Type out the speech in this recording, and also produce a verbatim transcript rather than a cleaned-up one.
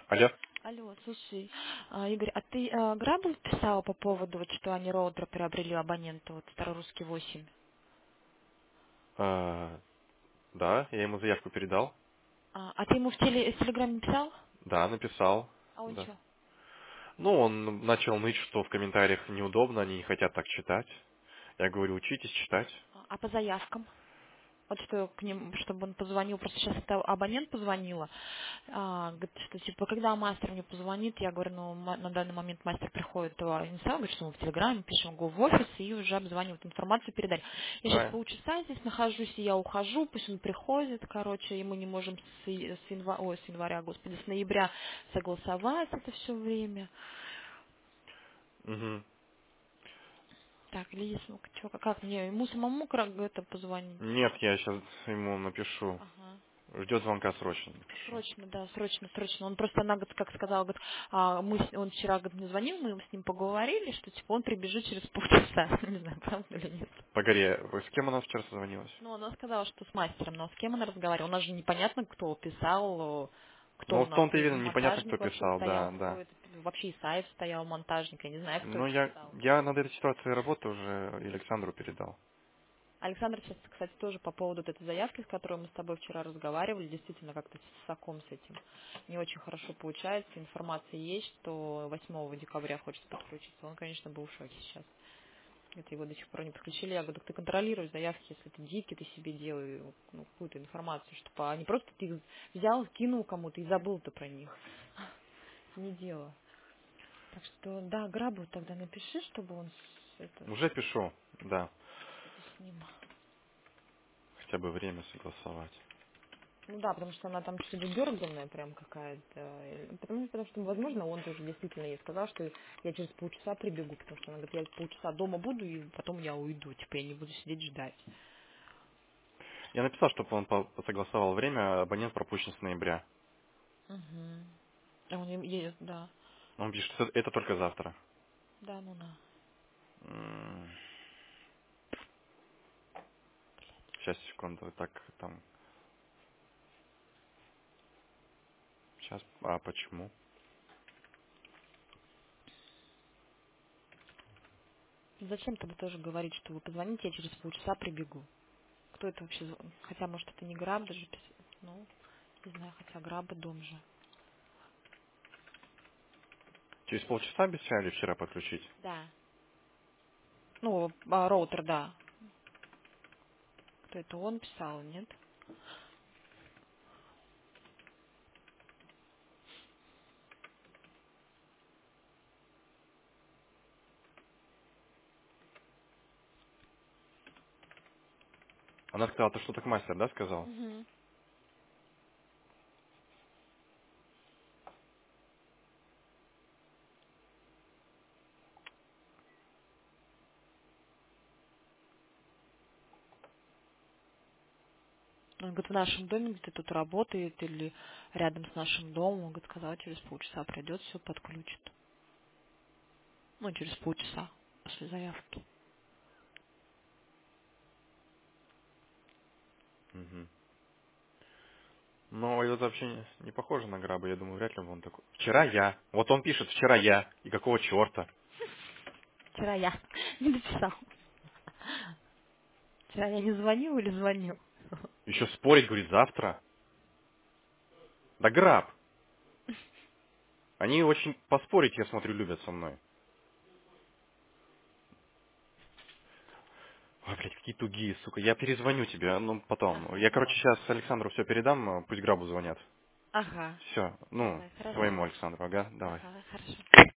Алло. Алло, слушай, а, Игорь, а ты а, Грабл писала по поводу, вот, что они роутер приобрели у абонента, вот Старорусский восемь? А, да, я ему заявку передал. А, а ты ему в, теле, в Телеграме писал? Да, написал. А он Да. что? Ну, он начал ныть, что в комментариях неудобно, они не хотят так читать. Я говорю, учитесь читать. А а по заявкам? Вот что к ним, чтобы он позвонил, просто сейчас это абонент позвонила, а, говорит, что типа, когда мастер мне позвонит, я говорю, ну, ма- на данный момент мастер приходит, то не знаю, говорит, что мы в Телеграме пишем, говорю, в офис, и уже обзванивают, информацию передали. Я сейчас Правильно. полчаса здесь нахожусь, и я ухожу, пусть он приходит, короче, и мы не можем с, и- с, янва- ой, с января, господи, с ноября согласовать это все время. Угу. Так, Лиз, ну чё, как мне, ему самому кра- это позвонить? Нет, я сейчас ему напишу. Ага. Ждет звонка срочно, напишу. Срочно, да, срочно, срочно. Он просто, она, говорит, как сказала, говорит, а, мы, с- он вчера, говорит, мне звонил, мы с ним поговорили, что, типа, он прибежит через полчаса. Не знаю, правда или нет. Погоди, вы с кем она вчера созвонилась? Ну, она сказала, что с мастером, но с кем она разговаривала? У нас же непонятно, кто писал, э, кто Ну, у в нас, том-то и и видно, непонятно, кто монтажник вообще писал, стоял, да, кто да. это, вообще Исаев стоял, монтажник, я не знаю, кто Ну, это я, писал. я над этой ситуацией работаю уже, и Александру передал. Александр сейчас, кстати, тоже по поводу вот этой заявки, с которой мы с тобой вчера разговаривали, действительно как-то с соком с этим не очень хорошо получается. Информация есть, что восьмого декабря хочет подключиться. Он, конечно, был в шоке сейчас. Это его до сих пор не подключили. Я говорю, так ты контролируй заявки, если ты дикий, ты себе делай ну, какую-то информацию, чтобы а не просто ты их взял, кинул кому-то и забыл-то про них. Не дело. Так что, да, Грабу тогда напиши, чтобы он с- это, Уже пишу, да. с ним. Хотя бы время согласовать. Ну да, потому что она там что-то дерганная прям какая-то. Э, Потому, что, потому что, возможно, он тоже действительно ей сказал, что я через полчаса прибегу, потому что она говорит, я полчаса дома буду, и потом я уйду. Типа я не буду сидеть ждать. Я написал, чтобы он по- согласовал время, абонент пропущен с ноября. Угу. А он им едет, да. Он пишет, что это только завтра. Да, ну да. Сейчас, секунду, так там. Сейчас, а почему? Зачем тогда тоже говорить, что вы позвоните, я через полчаса прибегу? Кто это вообще? зв- Хотя, может, это не Граб даже. пис- Ну, не знаю, хотя Граба дом же. Через полчаса обещали вчера подключить? Да. Ну, а, роутер, да. Кто это, он писал, нет? Она сказала, ты что-то к мастер, да, сказал? Угу. Он говорит, в нашем доме где-то тут работает или рядом с нашим домом. Он говорит, сказал, через полчаса пройдет, все подключит. Ну, через полчаса после заявки. Угу. Но это вообще не, не похоже на Граба, я думаю, вряд ли он такой. Вчера я. Вот он пишет, вчера я. И какого черта? Вчера я не написал. Вчера я не звонил или звонил? Еще спорить, говорит, завтра. Да Граб. Они очень поспорить, я смотрю, любят со мной. Ой, блядь, какие тугие, сука. Я перезвоню тебе, ну, потом. Ага, Я, короче, давай. сейчас Александру все передам, э, пусть Грабу звонят. Ага, Все, ну, давай, хорошо. твоему Александру, ага, давай. Ага, хорошо.